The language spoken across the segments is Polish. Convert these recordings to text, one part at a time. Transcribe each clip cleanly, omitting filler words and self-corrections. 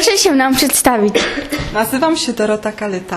Proszę się nam przedstawić. Nazywam się Dorota Kalyta.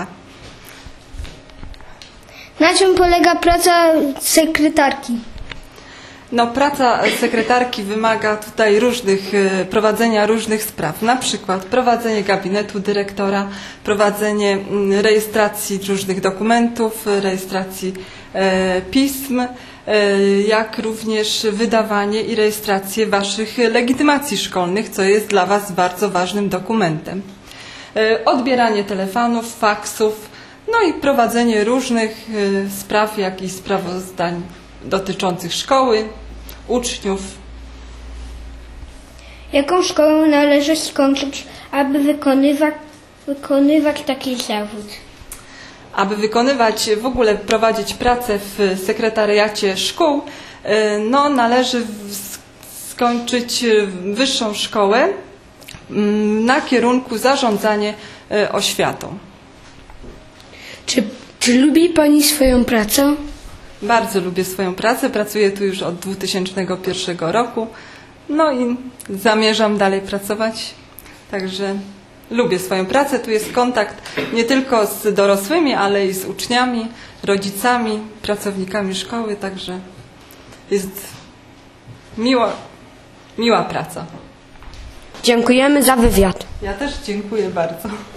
Na czym polega praca sekretarki? No, praca sekretarki wymaga tutaj prowadzenia różnych spraw, na przykład prowadzenie gabinetu dyrektora, prowadzenie rejestracji różnych dokumentów, rejestracji pism, jak również wydawanie i rejestrację Waszych legitymacji szkolnych, co jest dla Was bardzo ważnym dokumentem. Odbieranie telefonów, faksów, no i prowadzenie różnych spraw, jak i sprawozdań dotyczących szkoły, uczniów. Jaką szkołę należy skończyć, aby wykonywać taki zawód? Aby w ogóle prowadzić pracę w sekretariacie szkół, no, należy skończyć wyższą szkołę na kierunku zarządzanie oświatą. Czy lubi Pani swoją pracę? Bardzo lubię swoją pracę, pracuję tu już od 2001 roku, no i zamierzam dalej pracować, także lubię swoją pracę. Tu jest kontakt nie tylko z dorosłymi, ale i z uczniami, rodzicami, pracownikami szkoły, także jest miła praca. Dziękujemy za wywiad. Ja też dziękuję bardzo.